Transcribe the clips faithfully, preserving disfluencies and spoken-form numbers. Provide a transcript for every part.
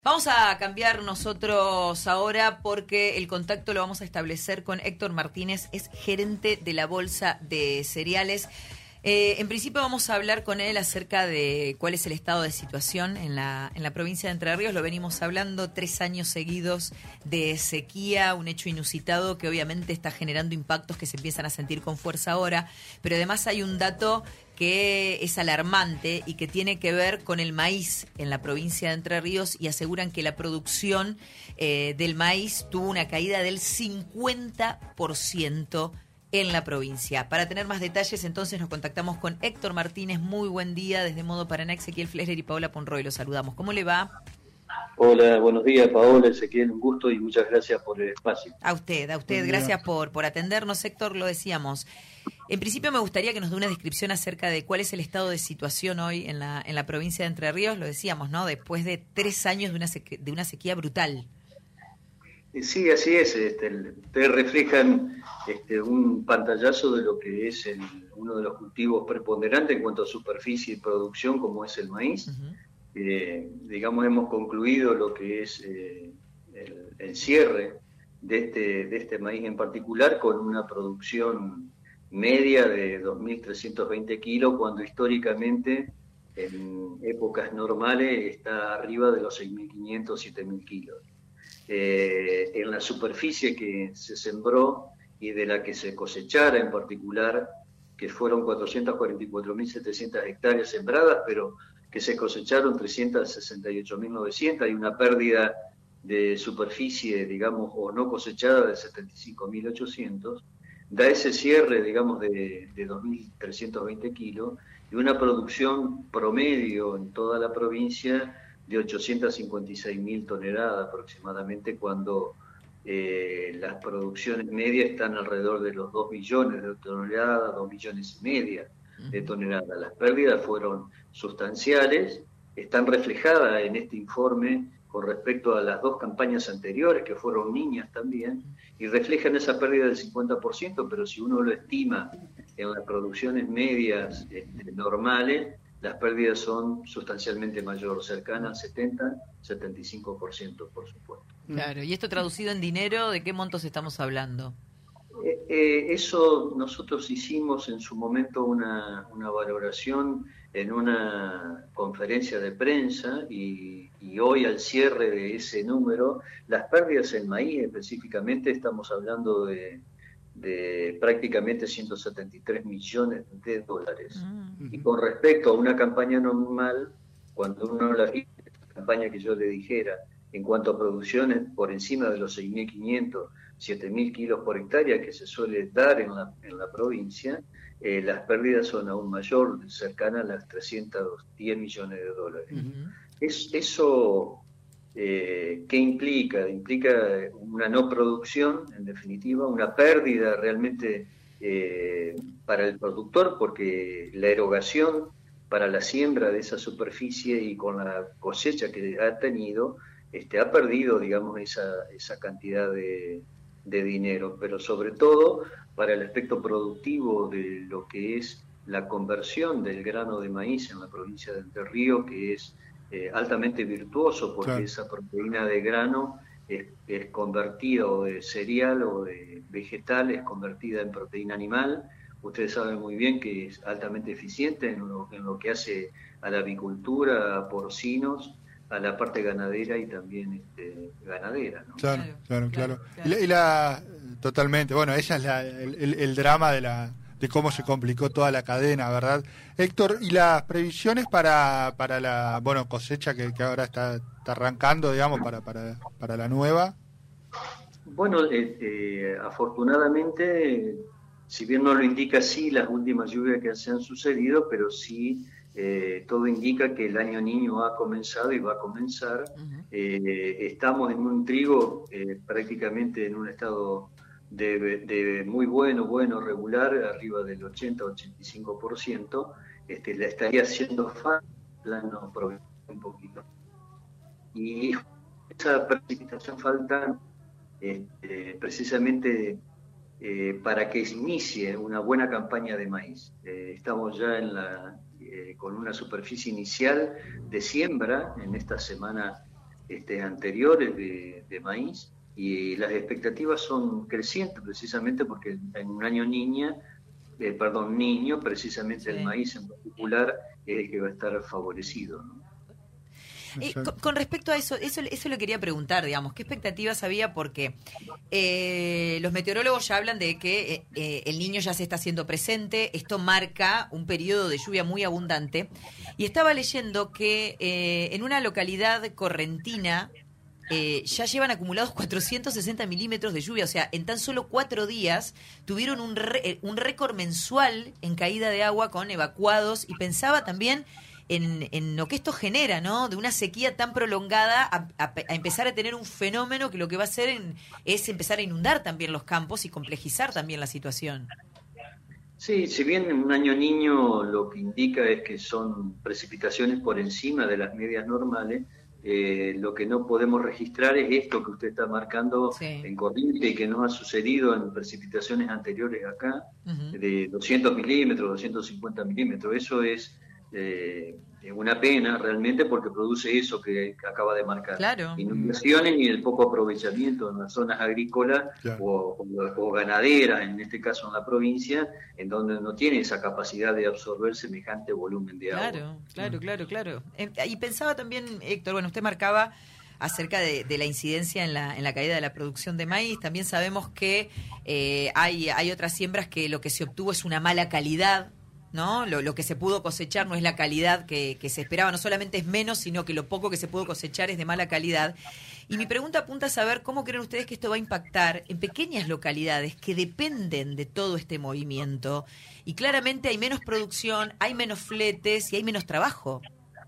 Vamos a cambiar nosotros ahora porque el contacto lo vamos a establecer con Héctor Martínez, es gerente de la Bolsa de Cereales. Eh, en principio vamos a hablar con él acerca de cuál es el estado de situación en la, en la provincia de Entre Ríos. Lo venimos hablando, tres años seguidos de sequía, un hecho inusitado que obviamente está generando impactos que se empiezan a sentir con fuerza ahora, pero además hay un dato que es alarmante y que tiene que ver con el maíz en la provincia de Entre Ríos, y aseguran que la producción eh, del maíz tuvo una caída del cincuenta por ciento en la provincia. Para tener más detalles, entonces nos contactamos con Héctor Martínez. Muy buen día, desde Modo Paraná, Ezequiel Flesler y Paola Ponroy. Los saludamos. ¿Cómo le va? Hola, buenos días, Paola, Ezequiel, un gusto y muchas gracias por el espacio. A usted, a usted, gracias por, por atendernos, Héctor, lo decíamos. En principio me gustaría que nos dé una descripción acerca de cuál es el estado de situación hoy en la en la provincia de Entre Ríos, lo decíamos, ¿no? Después de tres años de una sequía, de una sequía brutal. Sí, así es. Este, ustedes reflejan este, un pantallazo de lo que es el, uno de los cultivos preponderantes en cuanto a superficie y producción, como es el maíz. Uh-huh. Eh, digamos, hemos concluido lo que es eh, el, el cierre de este, de este maíz en particular con una producción media de dos mil trescientos veinte kilos, cuando históricamente en épocas normales está arriba de los seis mil quinientos, siete mil kilos. Eh, en la superficie que se sembró y de la que se cosechara en particular, que fueron cuatrocientas cuarenta y cuatro mil setecientas hectáreas sembradas, pero que se cosecharon trescientas sesenta y ocho mil novecientas, hay una pérdida de superficie, digamos, o no cosechada de setenta y cinco mil ochocientos, da ese cierre, digamos, de, de dos mil trescientos veinte kilos y una producción promedio en toda la provincia de ochocientas cincuenta y seis mil toneladas aproximadamente, cuando eh, las producciones medias están alrededor de los dos millones de toneladas, dos millones y media de toneladas. Las pérdidas fueron sustanciales, están reflejadas en este informe con respecto a las dos campañas anteriores, que fueron niñas también, y reflejan esa pérdida del cincuenta por ciento, pero si uno lo estima en las producciones medias este, normales, las pérdidas son sustancialmente mayores, cercanas al setenta, setenta y cinco por ciento, por supuesto. Claro, y esto traducido en dinero, ¿de qué montos estamos hablando? Eh, eh, eso nosotros hicimos en su momento una, una valoración en una conferencia de prensa y, y hoy al cierre de ese número, las pérdidas en maíz específicamente estamos hablando de, de prácticamente ciento setenta y tres millones de dólares. Uh-huh. Y con respecto a una campaña normal, cuando uno la campaña que yo le dijera, en cuanto a producciones por encima de los seis mil quinientos, siete mil kilos por hectárea que se suele dar en la, en la provincia, eh, las pérdidas son aún mayor, cercanas a las trescientos diez millones de dólares. Uh-huh. Es, eso, eh, ¿qué implica? Implica una no producción, en definitiva, una pérdida realmente eh, para el productor, porque la erogación para la siembra de esa superficie y con la cosecha que ha tenido, este, ha perdido, digamos, esa, esa cantidad de, de dinero, pero sobre todo para el aspecto productivo de lo que es la conversión del grano de maíz en la provincia de Entre Ríos, que es eh, altamente virtuoso, porque claro, esa proteína de grano es, es convertida, o de cereal o de vegetal, es convertida en proteína animal. Ustedes saben muy bien que es altamente eficiente en lo, en lo que hace a la avicultura, a porcinos, a la parte ganadera y también este, ganadera, ¿no? Claro, claro, claro. claro. Y, la, y la, totalmente, bueno, ella es la, el, el, el drama de la de cómo se complicó toda la cadena, ¿verdad? Héctor, ¿y las previsiones para para la bueno cosecha que, que ahora está, está arrancando, digamos, para para para la nueva? Bueno, eh, eh, afortunadamente, si bien no lo indica así las últimas lluvias que se han sucedido, pero sí Eh, todo indica que el año niño ha comenzado y va a comenzar. Uh-huh. Eh, estamos en un trigo eh, prácticamente en un estado de, de muy bueno, bueno, regular, arriba del ochenta a ochenta y cinco por ciento. Este, la estaría haciendo falta, plano un poquito. Y esa precipitación falta este, precisamente eh, para que inicie una buena campaña de maíz. Eh, estamos ya en la Eh, con una superficie inicial de siembra en esta semana este, anteriores de, de maíz, y las expectativas son crecientes precisamente porque en un año niña, eh, perdón, niño, precisamente sí. El maíz en particular es el que va a estar favorecido, ¿no? Eh, con, con respecto a eso, eso, eso le quería preguntar, digamos, ¿qué expectativas había? Porque eh, los meteorólogos ya hablan de que eh, eh, el niño ya se está haciendo presente, esto marca un periodo de lluvia muy abundante, y estaba leyendo que eh, en una localidad correntina eh, ya llevan acumulados cuatrocientos sesenta milímetros de lluvia, o sea, en tan solo cuatro días tuvieron un, re, un récord mensual en caída de agua con evacuados, y pensaba también En, en lo que esto genera, ¿no? De una sequía tan prolongada a, a, a empezar a tener un fenómeno que lo que va a hacer en, es empezar a inundar también los campos y complejizar también la situación. Sí, si bien en un año niño lo que indica es que son precipitaciones por encima de las medias normales, eh, lo que no podemos registrar es esto que usted está marcando sí. en Corrientes y que nos ha sucedido en precipitaciones anteriores acá, uh-huh. de doscientos milímetros, doscientos cincuenta milímetros. Eso es Eh, una pena realmente porque produce eso que acaba de marcar. Claro. Inundaciones y el poco aprovechamiento en las zonas agrícolas claro. o, o, o ganaderas, en este caso en la provincia, en donde no tiene esa capacidad de absorber semejante volumen de agua. Claro, claro, claro, claro. Eh, y pensaba también, Héctor, bueno, usted marcaba acerca de, de la incidencia en la, en la caída de la producción de maíz. También sabemos que eh, hay, hay otras siembras que lo que se obtuvo es una mala calidad, ¿no? Lo, lo que se pudo cosechar no es la calidad que, que se esperaba, no solamente es menos, sino que lo poco que se pudo cosechar es de mala calidad. Y mi pregunta apunta a saber cómo creen ustedes que esto va a impactar en pequeñas localidades que dependen de todo este movimiento. Y claramente hay menos producción, hay menos fletes y hay menos trabajo.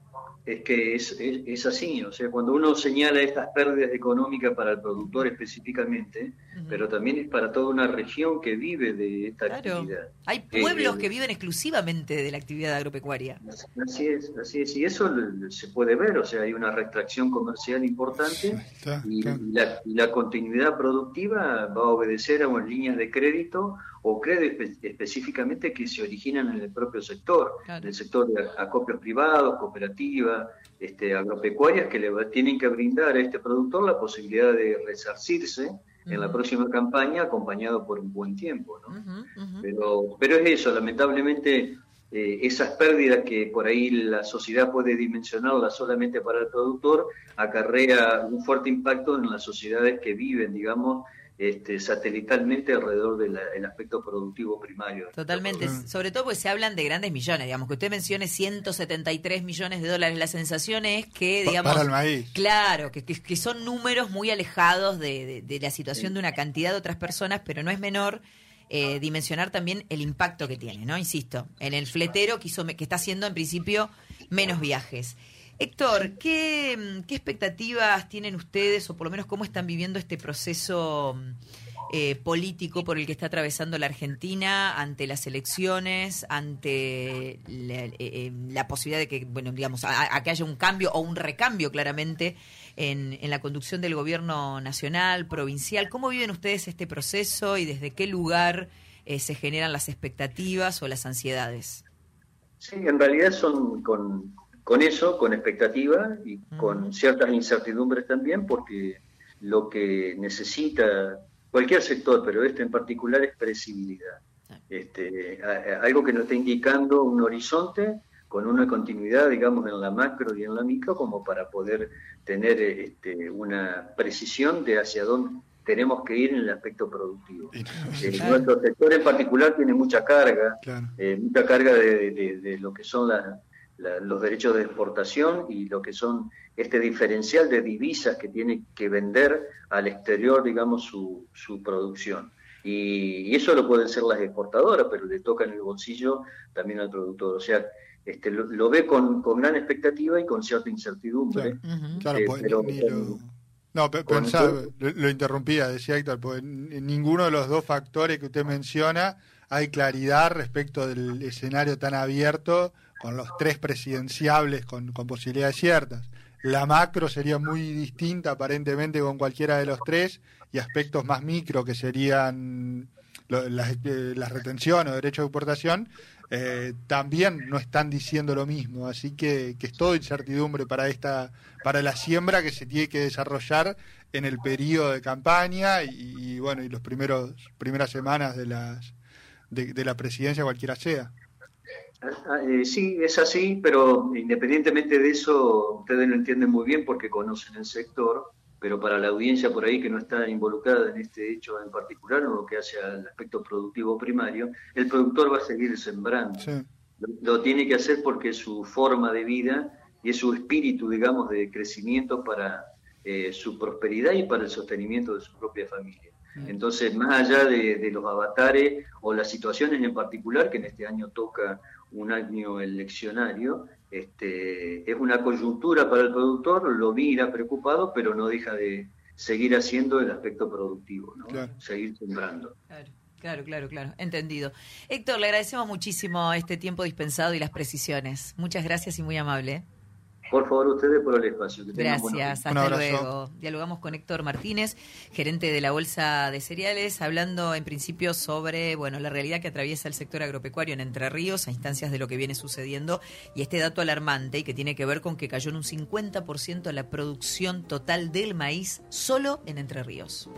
Es que es, es, es así, o sea, cuando uno señala estas pérdidas económicas para el productor específicamente, uh-huh. pero también es para toda una región que vive de esta claro. actividad. Hay pueblos eh, que viven exclusivamente de la actividad agropecuaria. Así es, así es, y eso se puede ver, o sea, hay una retracción comercial importante está, y, está. y, la, y la continuidad productiva va a obedecer a unas líneas de crédito o créditos espe- específicamente que se originan en el propio sector, claro. en el sector de acopios privados, cooperativas, este, agropecuarias, que le va, tienen que brindar a este productor la posibilidad de resarcirse uh-huh. en la próxima campaña, acompañado por un buen tiempo, ¿no? Uh-huh, uh-huh. Pero, pero es eso, lamentablemente, eh, esas pérdidas que por ahí la sociedad puede dimensionarlas solamente para el productor, acarrea un fuerte impacto en las sociedades que viven, digamos, Este, satelitalmente alrededor del aspecto productivo primario. Totalmente, sobre todo porque se hablan de grandes millones, digamos, que usted mencione ciento setenta y tres millones de dólares, la sensación es que, digamos, para el maíz. Claro, que, que, que son números muy alejados de, de, de la situación sí. de una cantidad de otras personas, pero no es menor eh, dimensionar también el impacto que tiene, ¿no? Insisto, en el fletero que, hizo, que está haciendo en principio menos viajes. Héctor, ¿qué, ¿qué expectativas tienen ustedes, o por lo menos cómo están viviendo este proceso eh, político por el que está atravesando la Argentina ante las elecciones, ante la, eh, la posibilidad de que, bueno, digamos, a, a que haya un cambio o un recambio claramente en, en la conducción del gobierno nacional, provincial? ¿Cómo viven ustedes este proceso y desde qué lugar eh, se generan las expectativas o las ansiedades? Sí, en realidad son con... Con eso, con expectativa y uh-huh. con ciertas incertidumbres también, porque lo que necesita cualquier sector, pero este en particular, es previsibilidad. Este, a, a, algo que nos está indicando un horizonte con una continuidad, digamos, en la macro y en la micro, como para poder tener este, una precisión de hacia dónde tenemos que ir en el aspecto productivo. Eh, nuestro sector en particular tiene mucha carga, claro. eh, mucha carga de, de, de lo que son las... La, los derechos de exportación y lo que son este diferencial de divisas que tiene que vender al exterior, digamos, su, su producción. Y, y eso lo pueden ser las exportadoras, pero le toca en el bolsillo también al productor. O sea, este, lo, lo ve con, con gran expectativa y con cierta incertidumbre. Claro, uh-huh. claro eh, pues, pero, ni lo... No, pensaba, lo, lo interrumpía, decía Héctor, porque en ninguno de los dos factores que usted menciona hay claridad respecto del escenario tan abierto con los tres presidenciables con, con posibilidades ciertas. La macro sería muy distinta aparentemente con cualquiera de los tres, y aspectos más micro que serían lo, las, eh, las retenciones o derechos de exportación eh, también no están diciendo lo mismo, así que, que es todo incertidumbre para esta, para la siembra que se tiene que desarrollar en el periodo de campaña y, y bueno, y los primeros primeras semanas de las de, de la presidencia, cualquiera sea. Ah, eh, sí, es así, pero independientemente de eso, ustedes lo entienden muy bien porque conocen el sector, pero para la audiencia por ahí que no está involucrada en este hecho en particular, o lo que hace al aspecto productivo primario, el productor va a seguir sembrando. Sí. Lo, lo tiene que hacer porque es su forma de vida y es su espíritu, digamos, de crecimiento para eh, su prosperidad y para el sostenimiento de su propia familia. Entonces, más allá de, de los avatares o las situaciones en particular, que en este año toca un año eleccionario, este, es una coyuntura para el productor, lo mira preocupado, pero no deja de seguir haciendo el aspecto productivo, ¿no? Claro. Seguir sembrando. Claro. Claro, claro, claro, entendido. Héctor, le agradecemos muchísimo este tiempo dispensado y las precisiones. Muchas gracias y muy amable. Por favor, ustedes por el espacio. Que Gracias, hasta luego. Dialogamos con Héctor Martínez, gerente de la Bolsa de Cereales, hablando en principio sobre bueno la realidad que atraviesa el sector agropecuario en Entre Ríos a instancias de lo que viene sucediendo y este dato alarmante y que tiene que ver con que cayó en un cincuenta por ciento la producción total del maíz solo en Entre Ríos.